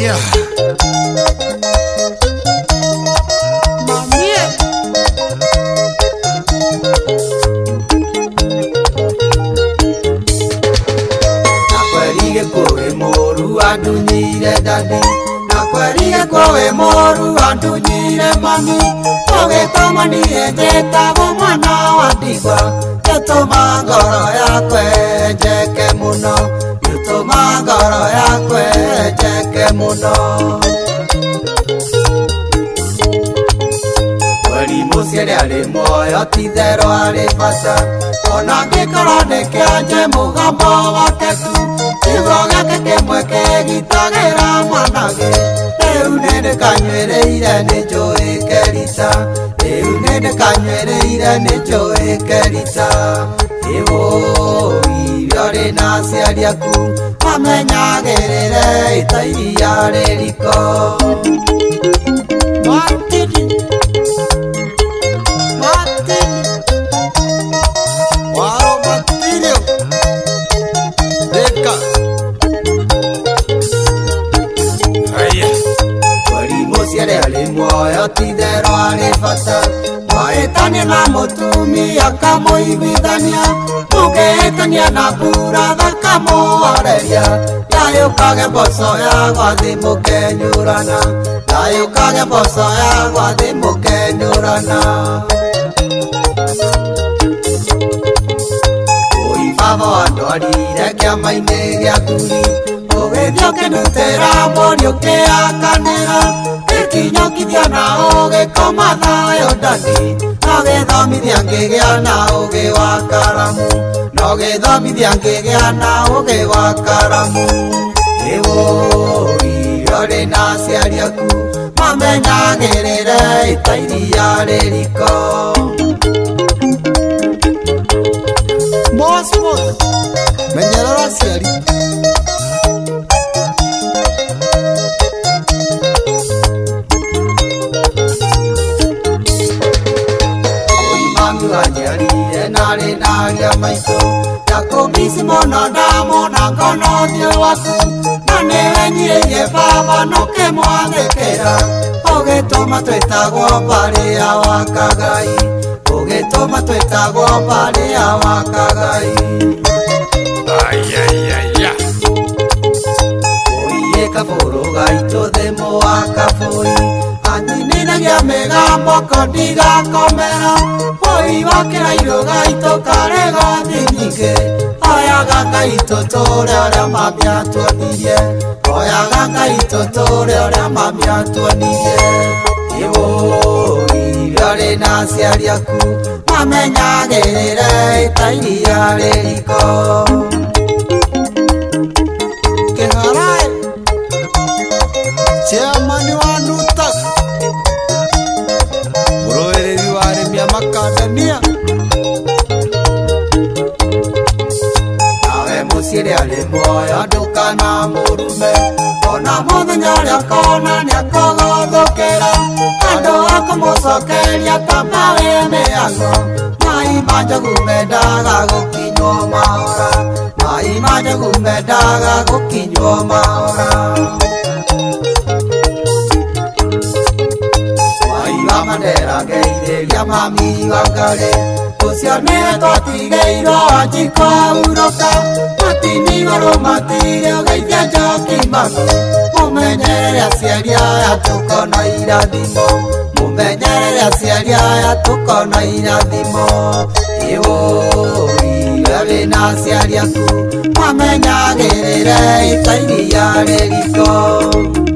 Nakwerige kowe moru andunyire dadi, nakwerige kowe moru andunyire mami, ogitoma niĩ njĩtagwo mwana wa ndigwa, gĩtũma ngoro yakwa njeke mũno, gĩtũma ngoro yakwa njeke mũno. Mũciari arĩ muoyo ti therũ arĩ bata, ona angĩkorwo nĩkĩanje mũgambo wake tu, kiugo gĩake kĩmwe kĩgitagĩra mwanake. Rĩu nĩndĩkanyuĩrĩire nĩnjũĩ Kerita, rĩu nĩndĩkanyuĩrĩire nĩnjũĩ Kerita. Ĩwũi rĩorĩ na aciari aku mamenyagĩrĩre ita iria rĩriko. Muoyo ti therũ arĩ bata, wahĩtania na mũtumia kamũiguithania, mũngĩhĩtania na buratha kamũhoreria. Ndayũkage mboco ya gwathi mũkenyũrana, ndayũkage mboco ya gwathi mũkenyũrana. Ũi baba wandwarire kĩama-inĩ gĩa athuri, ũgĩthiĩ ũkĩndutĩra mbũri ũkĩakanĩra, kinyokithia na ũgĩkoma thayũ ndani, nogĩthomithia ngĩgĩa na ũgĩ wa karamu, nogĩthomithia ngĩgĩa na ũgĩ wa karamu. Ĩwũi rĩorĩ na aciari aku mamenyagĩrĩre ita iria rĩriko. Menyerera aciari. Anjarire nari naria maitũ, Jakumisi mũno ndamona ngona ũthiũ waku, na nĩwenyihĩrie baba nũkĩmwathĩkĩra, ũgĩtũma twĩtagwo mbarĩ ya Wakagai, ũgĩtũma twĩtagwo mbarĩ ya Wakagai. Ũiye kabũrũ gaitũ thĩ mũwa kabũi, anyinithagia mĩgambo kondigakomera, ũi wakĩra irũga itũ karĩ gothi nyingĩ, oyaga gaitũ tũre ũrĩa mami atuonirie, oyaga gaitũ tũre ũrĩa mami atuonirie. Ĩwũi rĩorĩ na aciari aku mamenyagĩrĩre ita iria rĩriko. Kĩharaĩ chairman wa NUTAC, mũrũĩrĩri wa arĩmi a makandania, nawe mũciari arĩ muoyo ndũkanamũrume, ona mũthenya ũrĩa kona nĩakũgũthũkĩra, andũ a kũmũcokeria ta mawe mĩago. Mai ma njogu mendaga gũkinywo mahora, mai ma njogu mendaga gũkinywo mahora. Mandera geithĩria mami Wangari, ũcio nĩwe twatigĩirwo Wanjikũ ahurũka, matinigũrũ matirĩ ũgeithia Njoki mami, mũmenyerere aciari aya tũkona irathimo, mũmenyerere aciari aya tũkona irathimo. Ĩwũi rĩorĩ na aciari aku mamenyagĩrĩre ita iria rĩriko.